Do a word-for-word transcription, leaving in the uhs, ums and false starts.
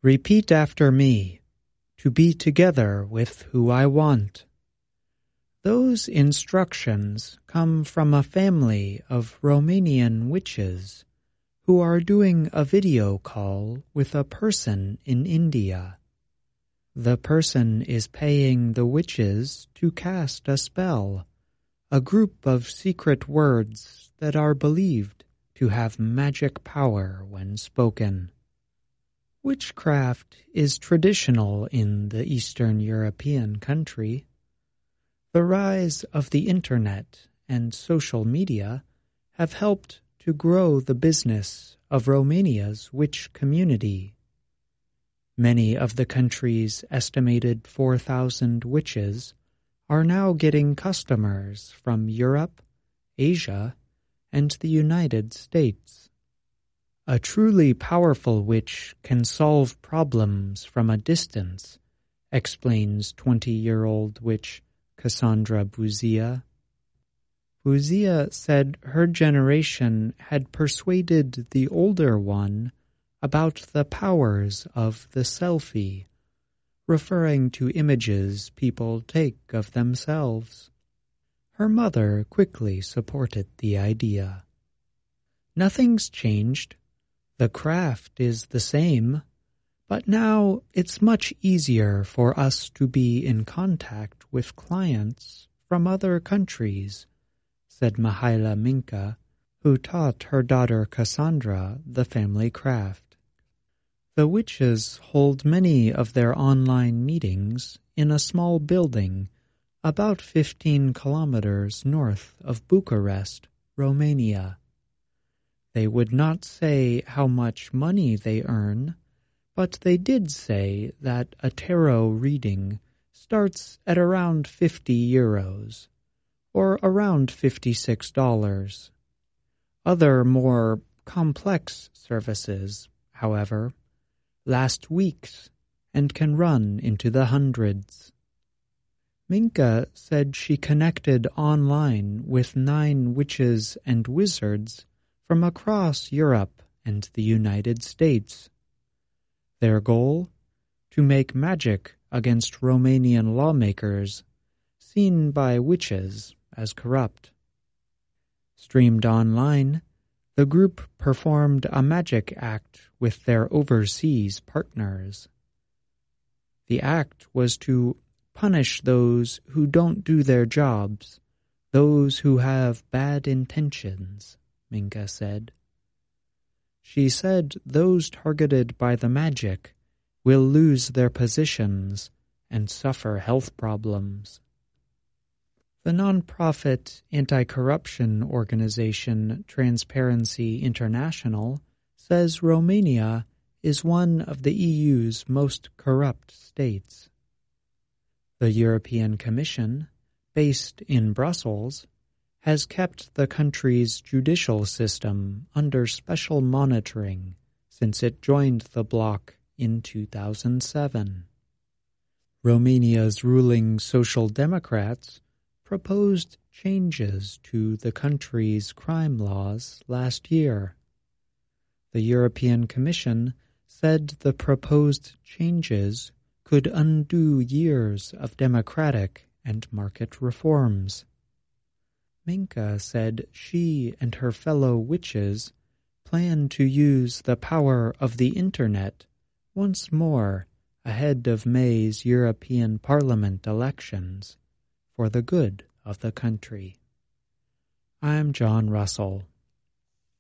Repeat after me, to be together with who I want. Those instructions come from a family of Romanian witches who are doing a video call with a person in India. The person is paying the witches to cast a spell, a group of secret words that are believed to have magic power when spoken. Witchcraft is traditional in the Eastern European country. The rise of the Internet and social media have helped to grow the business of Romania's witch community. Many of the country's estimated four thousand witches are now getting customers from Europe, Asia, and the United States. A truly powerful witch can solve problems from a distance, explains twenty-year-old witch Cassandra Buzia. Buzia said her generation had persuaded the older one about the powers of the selfie, referring to images people take of themselves. Her mother quickly supported the idea. Nothing's changed. The craft is the same, but now it's much easier for us to be in contact with clients from other countries, said Mihaela Minca, who taught her daughter Cassandra the family craft. The witches hold many of their online meetings in a small building about fifteen kilometers north of Bucharest, Romania. They would not say how much money they earn, but they did say that a tarot reading starts at around fifty euros, or around fifty-six dollars. Other more complex services, however, last weeks and can run into the hundreds. Minca said she connected online with nine witches and wizards from across Europe and the United States. Their goal? To make magic against Romanian lawmakers, seen by witches as corrupt. Streamed online, the group performed a magic act with their overseas partners. The act was to punish those who don't do their jobs, those who have bad intentions, Minca said. She said those targeted by the magic will lose their positions and suffer health problems. The non-profit anti-corruption organization Transparency International says Romania is one of the E U's most corrupt states. The European Commission, based in Brussels, has kept the country's judicial system under special monitoring since it joined the bloc in two thousand seven. Romania's ruling Social Democrats proposed changes to the country's crime laws last year. The European Commission said the proposed changes could undo years of democratic and market reforms. Minca said she and her fellow witches plan to use the power of the Internet once more ahead of May's European Parliament elections for the good of the country. I'm John Russell.